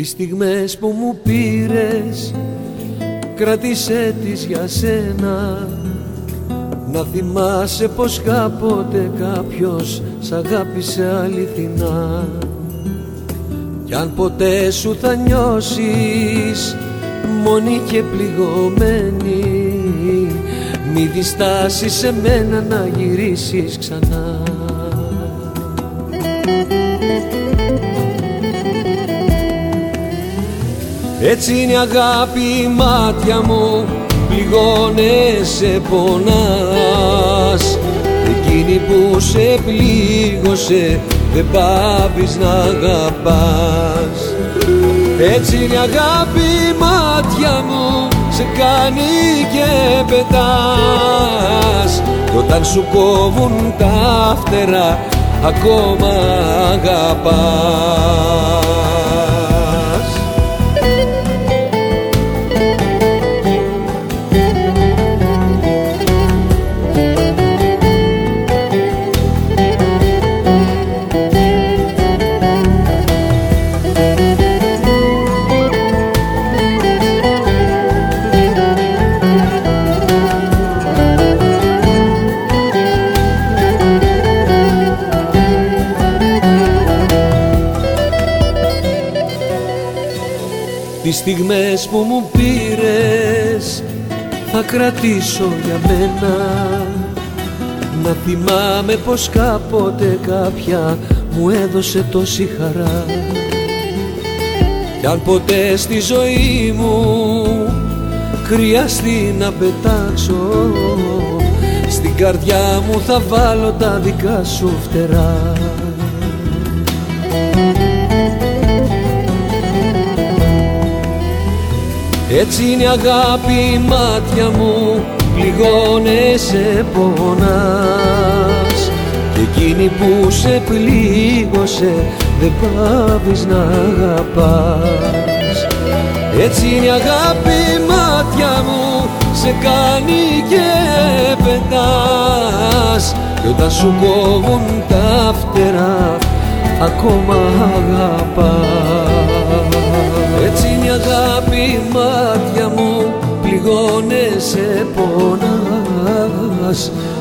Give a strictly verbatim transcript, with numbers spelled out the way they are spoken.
Τις στιγμές που μου πήρες, κράτησέ τις για σένα. Να θυμάσαι πως κάποτε κάποιος σ' αγάπησε αληθινά. Κι αν ποτέ σου θα νιώσεις μόνη και πληγωμένη, μη διστάσεις σε μένα να γυρίσεις ξανά. Έτσι είναι η αγάπη η μάτια μου, πληγώνεσαι, πονάς. Εκείνη που σε πλήγωσε δεν πάβεις να αγαπάς. Έτσι είναι η αγάπη η μάτια μου, σε κάνει και πετάς. Κι όταν σου κόβουν τα φτερά ακόμα αγαπάς. Τις στιγμές που μου πήρες θα κρατήσω για μένα. Να θυμάμαι πως κάποτε κάποια μου έδωσε τόση χαρά. Κι αν ποτέ στη ζωή μου χρειαστεί να πετάξω, στην καρδιά μου θα βάλω τα δικά σου φτερά. Έτσι είναι η αγάπη η μάτια μου, πληγώνεσαι, πονάς. Και εκείνη που σε πλήγωσε δεν πάβεις να αγαπάς. Έτσι είναι η αγάπη η μάτια μου, σε κάνει και πετάς. Κι όταν σου κόβουν τα φτερά ακόμα αγαπάς. Έτσι είναι η αγάπη η μάτια μου, πληγώνεσαι, πονάς.